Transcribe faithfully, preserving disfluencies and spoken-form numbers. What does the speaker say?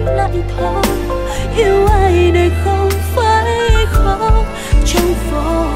lại thôi. Yêu ai để không phải khóc trong vòng